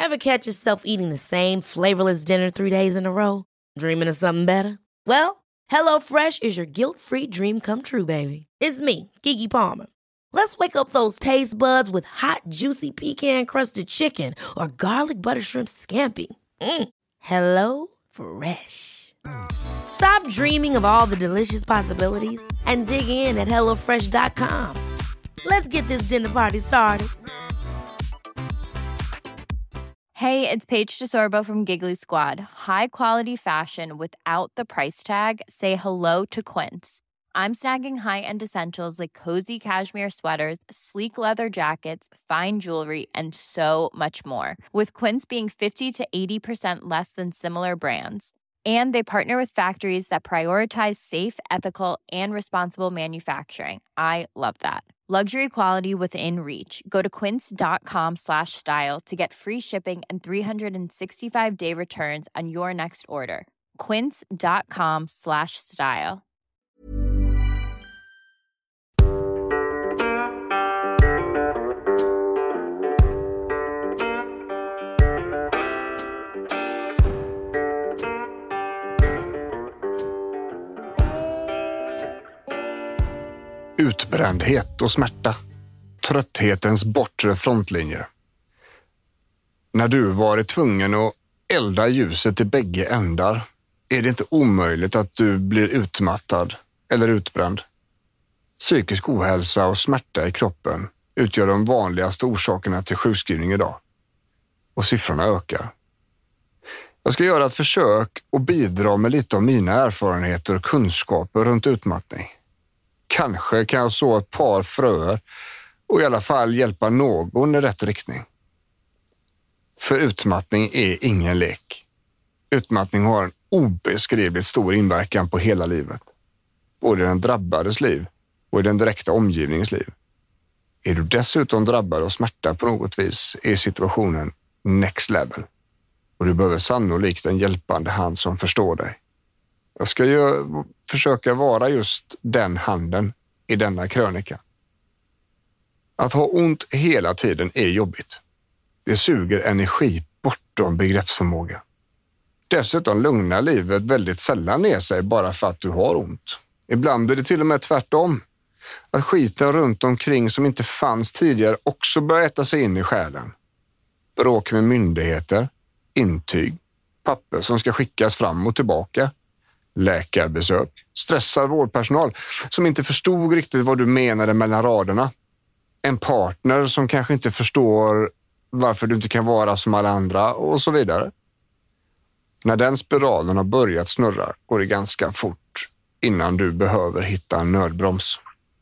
Ever catch yourself eating the same flavorless dinner 3 days in a row? Dreaming of something better? Well, HelloFresh is your guilt-free dream come true, baby. It's me, Keke Palmer. Let's wake up those taste buds with hot, juicy pecan-crusted chicken or garlic butter shrimp scampi. Hello Fresh. Stop dreaming of all the delicious possibilities and dig in at HelloFresh.com. Let's get this dinner party started. Hey, it's Paige DeSorbo from Giggly Squad. High quality fashion without the price tag. Say hello to Quince. I'm snagging high-end essentials like cozy cashmere sweaters, sleek leather jackets, fine jewelry, and so much more. With Quince being 50 to 80% less than similar brands. And they partner with factories that prioritize safe, ethical, and responsible manufacturing. I love that. Luxury quality within reach. Go to quince.com/style to get free shipping and 365-day returns on your next order. Quince.com/style. Utbrändhet och smärta. Trötthetens bortre frontlinjer. När du varit tvungen att elda ljuset i bägge ändar är det inte omöjligt att du blir utmattad eller utbränd. Psykisk ohälsa och smärta i kroppen utgör de vanligaste orsakerna till sjukskrivning idag. Och siffrorna ökar. Jag ska göra ett försök och bidra med lite av mina erfarenheter och kunskaper runt utmattning. Kanske kan jag så ett par fröer och i alla fall hjälpa någon i rätt riktning. För utmattning är ingen lek. Utmattning har en obeskrivligt stor inverkan på hela livet. Både i den drabbades liv och i den direkta omgivningens liv. Är du dessutom drabbad av smärta på något vis är situationen next level. Och du behöver sannolikt en hjälpande hand som förstår dig. Jag ska försöka vara just den handen i denna krönika. Att ha ont hela tiden är jobbigt. Det suger energi bortom begreppsförmåga. Dessutom lugnar livet väldigt sällan ner sig bara för att du har ont. Ibland är det till och med tvärtom. Att skiten runt omkring som inte fanns tidigare också börjar äta sig in i själen. Bråk med myndigheter, intyg, papper som ska skickas fram och tillbaka. Läkarbesök, stressad vårdpersonal som inte förstod riktigt vad du menade mellan raderna. En partner som kanske inte förstår varför du inte kan vara som alla andra och så vidare. När den spiralen har börjat snurra går det ganska fort innan du behöver hitta en nödbroms.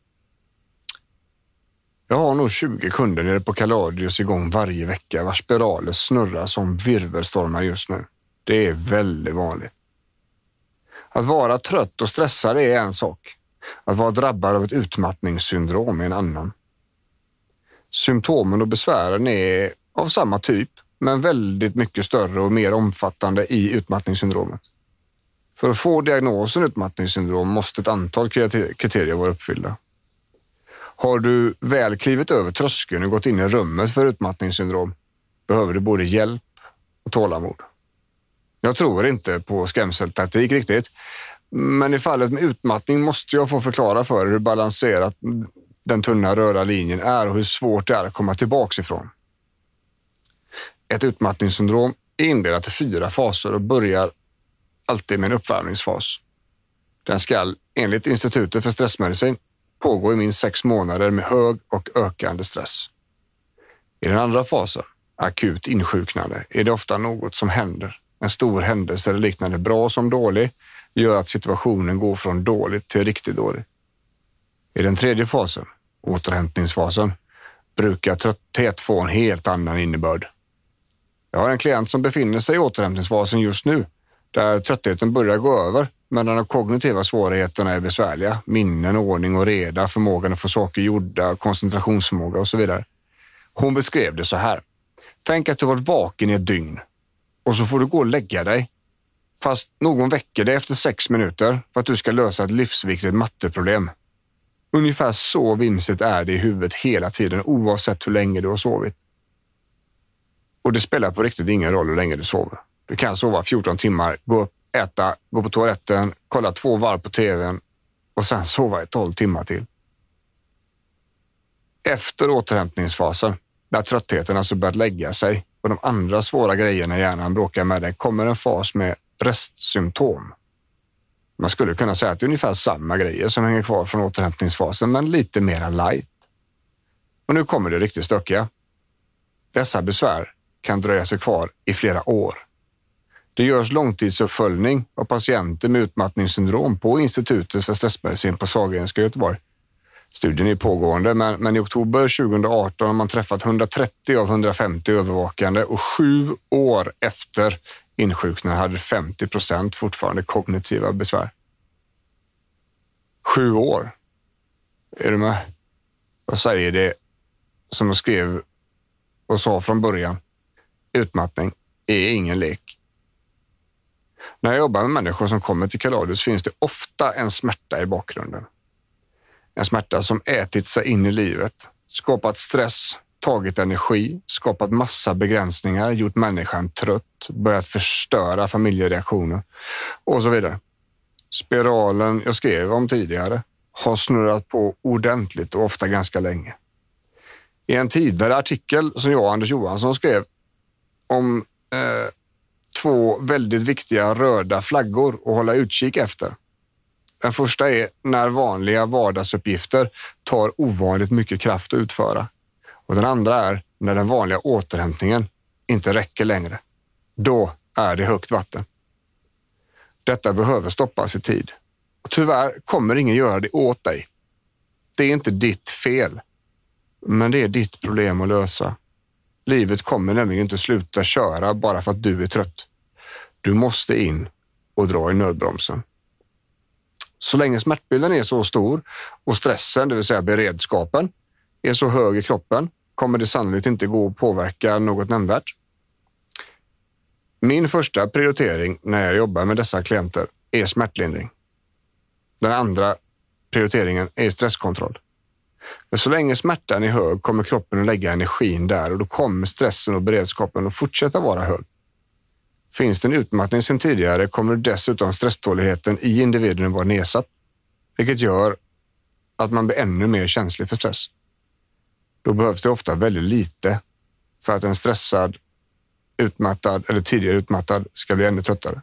Jag har nog 20 kunder nere på Kaladius igång varje vecka vars spiraler snurrar som virvelstormar just nu. Det är väldigt vanligt. Att vara trött och stressad är en sak. Att vara drabbad av ett utmattningssyndrom är en annan. Symptomen och besvären är av samma typ, men väldigt mycket större och mer omfattande i utmattningssyndromet. För att få diagnosen utmattningssyndrom måste ett antal kriterier vara uppfyllda. Har du väl klivit över tröskeln och gått in i rummet för utmattningssyndrom behöver du både hjälp och tålamod. Jag tror inte på skrämseltaktik riktigt, men i fallet med utmattning måste jag få förklara för hur balanserat den tunna röda linjen är och hur svårt det är att komma tillbaka ifrån. Ett utmattningssyndrom är indelat i 4 faser och börjar alltid med en uppvärmningsfas. Den ska enligt Institutet för stressmedicin pågå i minst 6 månader med hög och ökande stress. I den andra fasen, akut insjuknande, är det ofta något som händer. En stor händelse eller liknande, bra som dålig, gör att situationen går från dåligt till riktigt dåligt. I den tredje fasen, återhämtningsfasen, brukar trötthet få en helt annan innebörd. Jag har en klient som befinner sig i återhämtningsfasen just nu, där tröttheten börjar gå över, medan de kognitiva svårigheterna är besvärliga. Minnen, ordning och reda, förmågan att få saker gjorda, koncentrationsförmåga och så vidare. Hon beskrev det så här. Tänk att du varit vaken i ett dygn och så får du gå och lägga dig. Fast någon väcker dig efter 6 minuter för att du ska lösa ett livsviktigt matteproblem. Ungefär så vimsigt är det i huvudet hela tiden oavsett hur länge du har sovit. Och det spelar på riktigt ingen roll hur länge du sover. Du kan sova 14 timmar, gå upp, äta, gå på toaletten, kolla 2 varv på tvn och sen sova i 12 timmar till. Efter återhämtningsfasen, när tröttheten alltså börjat lägga sig och de andra svåra grejerna i hjärnan bråkar med dig, kommer en fas med restsymptom. Man skulle kunna säga att det är ungefär samma grejer som hänger kvar från återhämtningsfasen, men lite mera light. Och nu kommer det riktigt stökiga. Dessa besvär kan dröja sig kvar i flera år. Det görs långtidsuppföljning av patienter med utmattningssyndrom på Institutet för stressmedicin på Sahlgrenska i Göteborg. Studien är pågående, men i oktober 2018 har man träffat 130 av 150 övervakande och 7 år efter insjuknande hade 50% fortfarande kognitiva besvär. 7 år. Är du med? Jag säger det som jag skrev och sa från början. Utmattning är ingen lek. När jag jobbar med människor som kommer till Kaladius finns det ofta en smärta i bakgrunden. En smärta som ätit sig in i livet, skapat stress, tagit energi, skapat massa begränsningar, gjort människan trött, börjat förstöra familjereaktioner och så vidare. Spiralen jag skrev om tidigare har snurrat på ordentligt och ofta ganska länge. I en tidigare artikel som jag och Anders Johansson skrev om 2 väldigt viktiga röda flaggor att hålla utkik efter. Den första är när vanliga vardagsuppgifter tar ovanligt mycket kraft att utföra. Och den andra är när den vanliga återhämtningen inte räcker längre. Då är det högt vatten. Detta behöver stoppas i tid. Och tyvärr kommer ingen göra det åt dig. Det är inte ditt fel, men det är ditt problem att lösa. Livet kommer nämligen inte sluta köra bara för att du är trött. Du måste in och dra i nödbromsen. Så länge smärtbilden är så stor och stressen, det vill säga beredskapen, är så hög i kroppen kommer det sannolikt inte gå att påverka något nämnvärt. Min första prioritering när jag jobbar med dessa klienter är smärtlindring. Den andra prioriteringen är stresskontroll. Men så länge smärtan är hög kommer kroppen att lägga energin där och då kommer stressen och beredskapen att fortsätta vara hög. Finns det en utmattning sedan tidigare kommer dessutom stresståligheten i individen vara nedsatt, vilket gör att man blir ännu mer känslig för stress. Då behövs det ofta väldigt lite för att en stressad, utmattad eller tidigare utmattad ska bli ännu tröttare.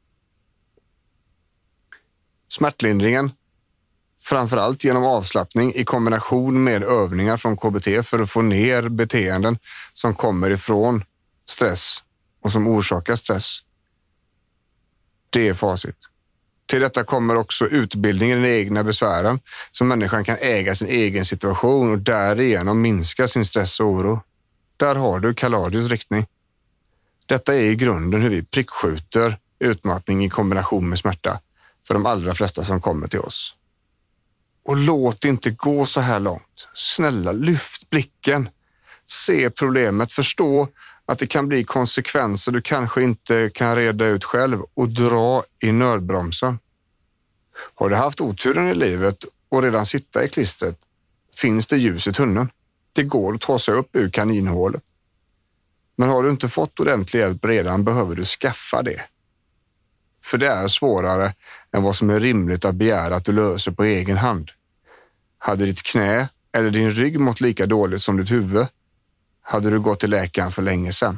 Smärtlindringen, framförallt genom avslappning i kombination med övningar från KBT för att få ner beteenden som kommer ifrån stress och som orsakar stress. Det är facit. Till detta kommer också utbildningen i den egna besvären så människan kan äga sin egen situation och därigenom minska sin stress och oro. Där har du Kaladius riktning. Detta är i grunden hur vi prickskjuter utmattning i kombination med smärta för de allra flesta som kommer till oss. Och låt det inte gå så här långt. Snälla, lyft blicken. Se problemet, förstå att det kan bli konsekvenser du kanske inte kan reda ut själv och dra i nödbromsen. Har du haft oturen i livet och redan sitta i klistret finns det ljus i tunneln. Det går att ta sig upp ur kaninhålet. Men har du inte fått ordentlig hjälp redan behöver du skaffa det. För det är svårare än vad som är rimligt att begära att du löser på egen hand. Hade ditt knä eller din rygg mått lika dåligt som ditt huvud hade du gått till läkaren för länge sedan.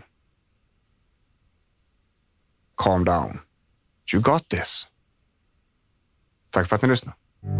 Calm down. You got this. Tack för att ni lyssnar.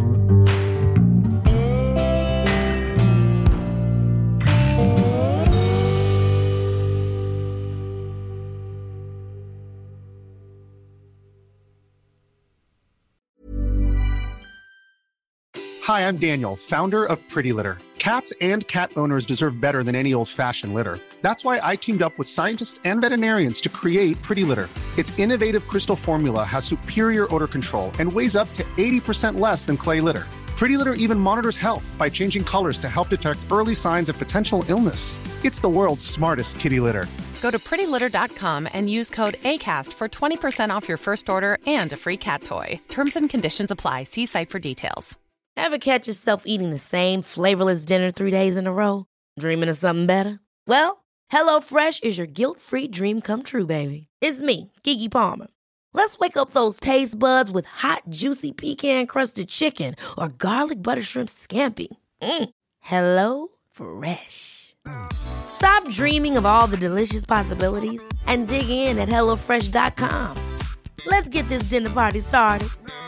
Hi, I'm Daniel, founder of Pretty Litter. Cats and cat owners deserve better than any old-fashioned litter. That's why I teamed up with scientists and veterinarians to create Pretty Litter. Its innovative crystal formula has superior odor control and weighs up to 80% less than clay litter. Pretty Litter even monitors health by changing colors to help detect early signs of potential illness. It's the world's smartest kitty litter. Go to prettylitter.com and use code ACAST for 20% off your first order and a free cat toy. Terms and conditions apply. See site for details. Ever catch yourself eating the same flavorless dinner 3 days in a row? Dreaming of something better? Well, HelloFresh is your guilt-free dream come true, baby. It's me, Keke Palmer. Let's wake up those taste buds with hot, juicy pecan-crusted chicken or garlic butter shrimp scampi. Hello Fresh. Stop dreaming of all the delicious possibilities and dig in at HelloFresh.com. Let's get this dinner party started.